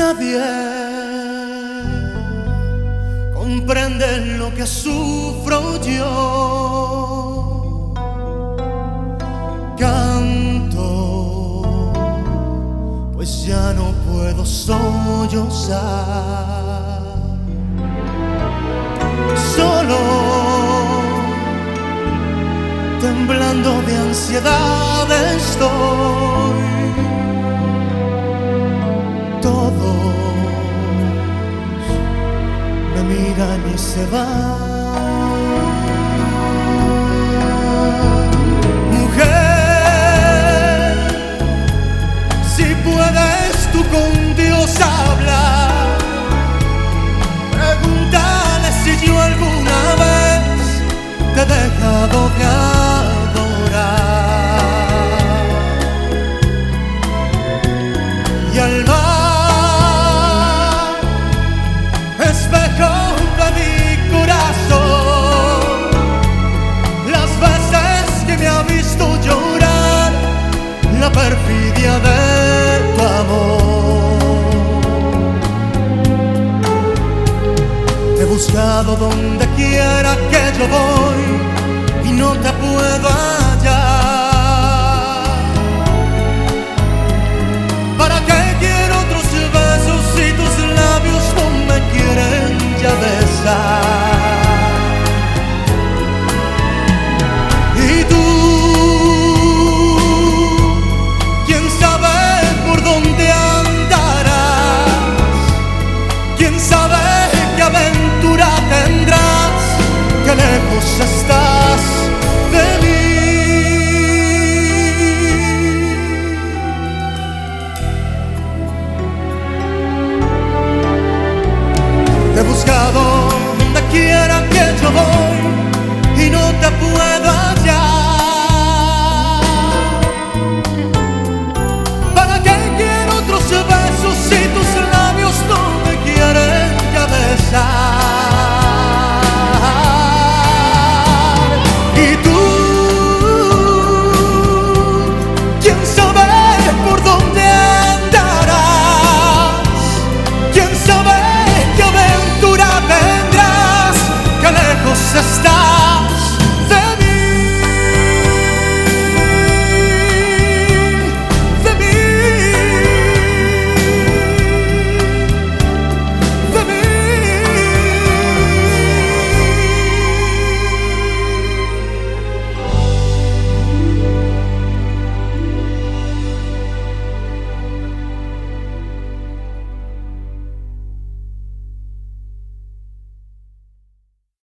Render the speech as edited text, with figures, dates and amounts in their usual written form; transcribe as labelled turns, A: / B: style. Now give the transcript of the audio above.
A: Nadie comprende lo que sufro yo. Canto, pues ya no puedo sollozar. Solo, temblando de ansiedad estoy. Todos me miran y se van. Mujer, si puedes tú con Dios hablar, pregúntale si yo alguna vez te he dejado de adorar. Y al mar, espejo de mi corazón, las veces que me ha visto llorar, la perfidia de tu amor. Te he buscado donde quiera que yo voy y no te puedo hallar.